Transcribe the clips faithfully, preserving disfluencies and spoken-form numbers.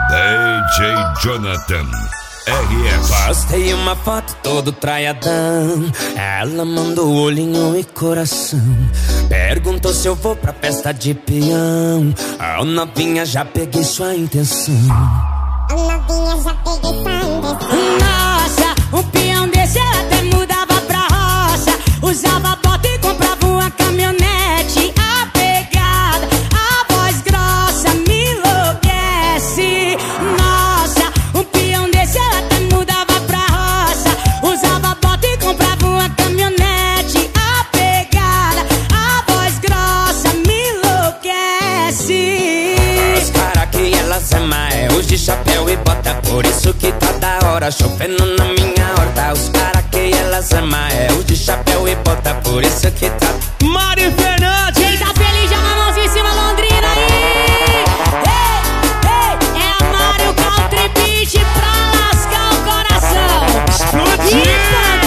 D J Jonathan R S. Postei uma foto todo traiadão. Ela mandou olhinho e coração. Perguntou se eu vou pra festa de peão. A novinha já peguei sua intenção. A novinha já peguei sua intenção. Nossa, um peão desse ela até mudava pra roça. Usava bota e comprava uma caminhonete. A pegada, a voz grossa me enlouquece. Nossa, um peão desse ela até mudava pra roça. Usava bota e comprava uma caminhonete. A pegada, a voz grossa me enlouquece. Os cara que elas amam é os de chapéu e bota. Por isso que tá da hora chovendo na minha horta. Os cara que elas amam é os de chapéu e bota. Por isso que tá. Mari Fernandes! Quem tá feliz, joga a mãozinha em cima, Londrina aí! Ei, ei, é a Mário Country Beat pra lascar o coração! Explodiu!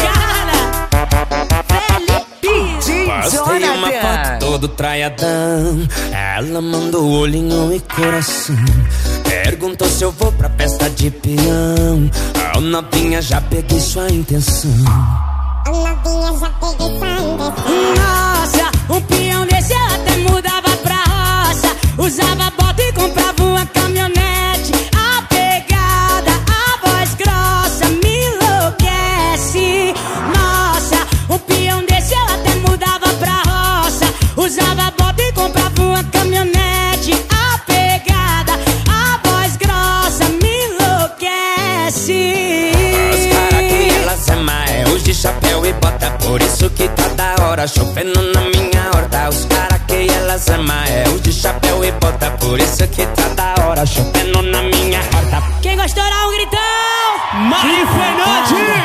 Postei uma foto todo traiadão. Ela mandou olhinho e coração. Perguntou se eu vou pra festa de peão. A novinha já peguei sua intenção. A novinha já peguei sua intenção. Nossa, um peão desse ela até mudava pra roça. Usava bota e comprava uma caminhonete. A pegada, a voz grossa me enlouquece. Nossa, um peão desse ela até mudava pra roça. Usava bota e comprava uma caminhonete. A pegada, a voz grossa me enlouquece. Os cara que elas amam é os de chapéu e bota. Por isso que tá da hora chovendo na minha horta. Os cara que elas amam é os de chapéu e bota. Por isso que tá da hora chovendo na minha horta. Quem gostou dá um gritão! Mari Fernandes!